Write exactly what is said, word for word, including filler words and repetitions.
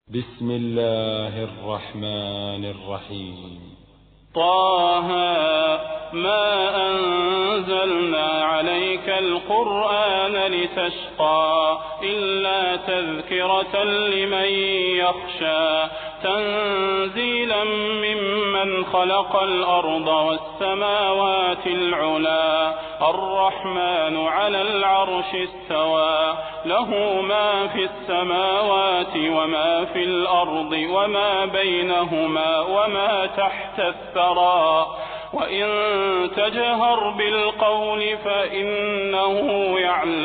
بسم الله الرحمن الرحيم. طه ما أنزلنا عليك القرآن لتشقى إلا تذكرة لمن يخشى تنزيلا ممن خلق الأرض والسماوات العلا الرحمن على العرش استوى له ما في السماوات وما في الأرض وما بينهما وما تحت الثرى وإن تجهر بالقول فإنه يعلم